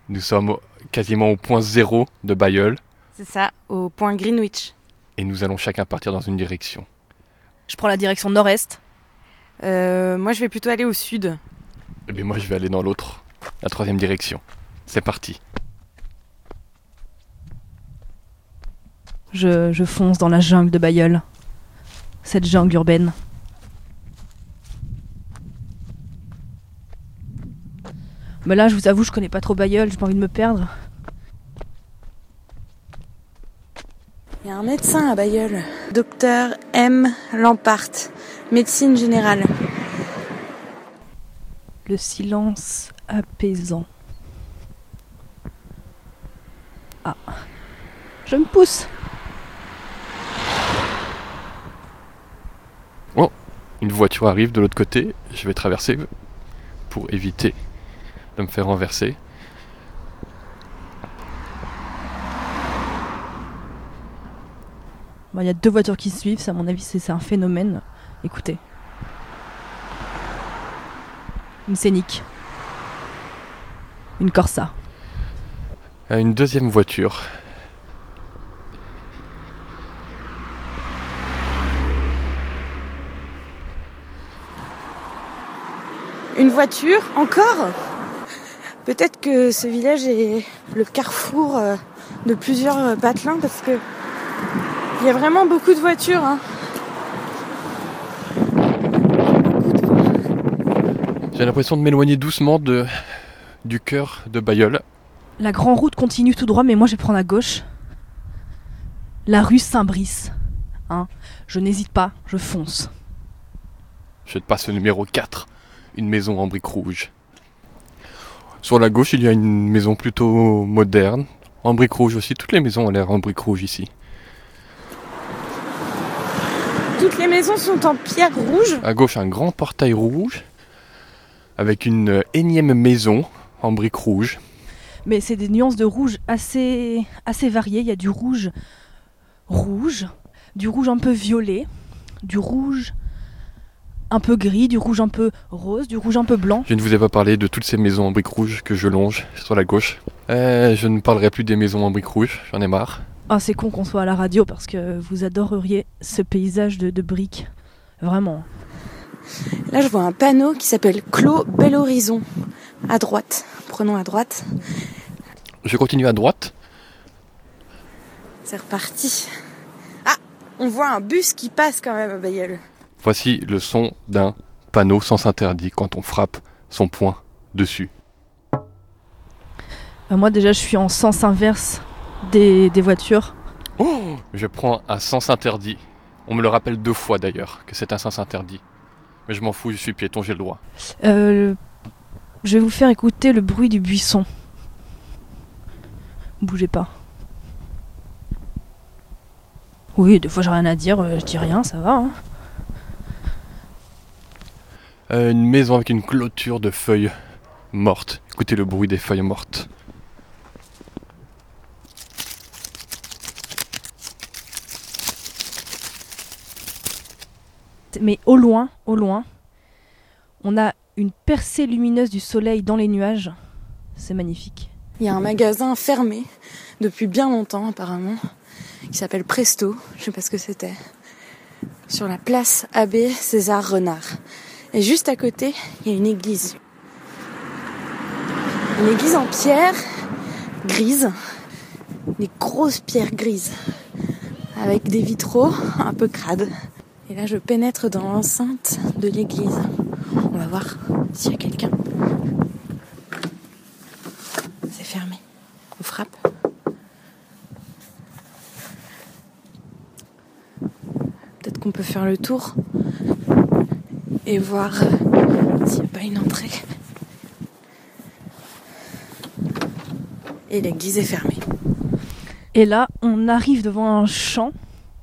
Nous sommes quasiment au point zéro de Bailleul C'est ça, au point Greenwich. et nous allons chacun partir dans une direction. Je prends la direction nord-est. Moi, je vais plutôt aller au sud. Et bien moi je vais aller dans l'autre, la troisième direction. C'est parti. Je fonce dans la jungle de Bailleul. Cette jungle urbaine. Mais là, je vous avoue, je connais pas trop Bailleul, j'ai pas envie de me perdre. Il y a un médecin à Bailleul, Docteur M. Lampart, médecine générale. Le silence apaisant. Ah, je me pousse. Une voiture arrive de l'autre côté, je vais traverser pour éviter de me faire renverser. Bon, il y a 2 voitures qui suivent, ça, à mon avis, c'est un phénomène. Écoutez. Une Scénic. Une Corsa. Une deuxième voiture. Une voiture, encore ? Peut-être que ce village est le carrefour de plusieurs patelins parce que il y a vraiment beaucoup de voitures. Hein. J'ai l'impression de m'éloigner doucement du cœur de Bailleul. La grande route continue tout droit, mais moi je vais prendre à gauche. La rue Saint-Brice. Hein, je n'hésite pas, je fonce. Je te passe le numéro 4, une maison en briques rouges. Sur la gauche, il y a une maison plutôt moderne, en briques rouges aussi. Toutes les maisons ont l'air en briques rouges ici. Toutes les maisons sont en pierre rouge. À gauche, un grand portail rouge, avec une énième maison en briques rouges. Mais c'est des nuances de rouge assez variées. Il y a du rouge, du rouge un peu violet, du rouge un peu gris, du rouge un peu rose, du rouge un peu blanc. Je ne vous ai pas parlé de toutes ces maisons en briques rouges que je longe sur la gauche. Je ne parlerai plus des maisons en briques rouges, j'en ai marre. Ah, c'est con qu'on soit à la radio parce que vous adoreriez ce paysage de briques. Vraiment. Là, je vois un panneau qui s'appelle Clos Bel Horizon. À droite. Prenons à droite. Je continue à droite. C'est reparti. Ah, on voit un bus qui passe quand même à Bailleul. Voici le son d'un panneau sens interdit quand on frappe son poing dessus. Moi déjà je suis en sens inverse des voitures. Oh, je prends un sens interdit. On me le rappelle 2 fois d'ailleurs, que c'est un sens interdit. Mais je m'en fous, je suis piéton, j'ai le droit. Je vais vous faire écouter le bruit du buisson. Bougez pas. Oui, des fois j'ai rien à dire, je dis rien, ça va. Hein. Une maison avec une clôture de feuilles mortes. Écoutez le bruit des feuilles mortes. Mais au loin, on a une percée lumineuse du soleil dans les nuages. C'est magnifique. Il y a un magasin fermé depuis bien longtemps apparemment, qui s'appelle Presto, je sais pas ce que c'était, sur la place Abbé César Renard. Et juste à côté, il y a une église. Une église en pierre grise, des grosses pierres grises, avec des vitraux un peu crades. Et là, je pénètre dans l'enceinte de l'église. On va voir s'il y a quelqu'un. C'est fermé. On frappe. Peut-être qu'on peut faire le tour et voir s'il n'y a pas une entrée. Et l'église est fermée. Et là, on arrive devant un champ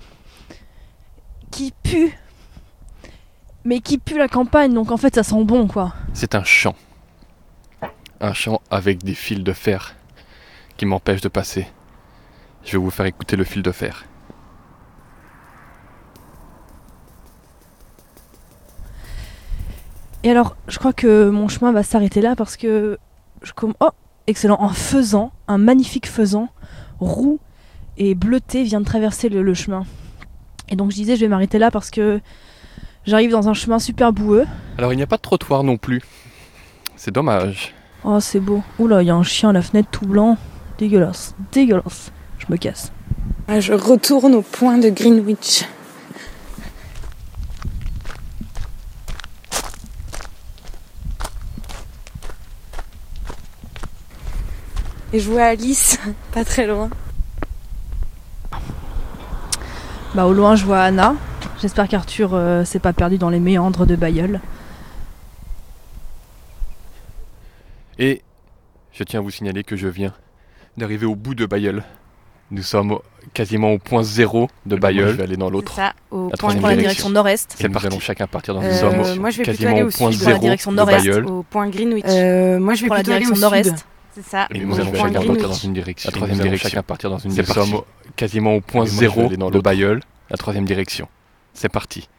qui pue. Mais qui pue la campagne, donc en fait ça sent bon quoi. C'est un champ. Un champ avec des fils de fer qui m'empêchent de passer. Je vais vous faire écouter le fil de fer. Et alors, je crois que mon chemin va s'arrêter là parce que... Oh, excellent. Un faisan, un magnifique faisan, roux et bleuté, vient de traverser le chemin. Et donc je disais, je vais m'arrêter là parce que j'arrive dans un chemin super boueux. Alors il n'y a pas de trottoir non plus. C'est dommage. Oh, c'est beau. Oula, il y a un chien à la fenêtre tout blanc. Dégueulasse, dégueulasse. Je me casse. Je retourne au point de Greenwich. Et je vois Alice, pas très loin. Bah au loin je vois Anna. J'espère qu'Arthur s'est pas perdu dans les méandres de Bailleul. Et je tiens à vous signaler que je viens d'arriver au bout de Bailleul. Nous sommes quasiment au point zéro de Bailleul. Je vais aller dans l'autre. C'est ça, au La point troisième Pour la direction. direction nord-est. C'est nous allons chacun partir dans une Euh, zone. moi, je vais plutôt quasiment aller au au point sud, pour la zéro direction de nord-est. Bailleul. au point Greenwich. Moi, je vais Pour la plutôt aller direction au nord-est. sud. C'est ça, Et au nous allons point chacun partir dans Greenwich. une direction. La troisième direction. Chacun partir dans une C'est direction. Nous parti. sommes quasiment au point Et moi, je vais zéro aller dans de l'autre. Bailleul. La troisième direction. C'est parti.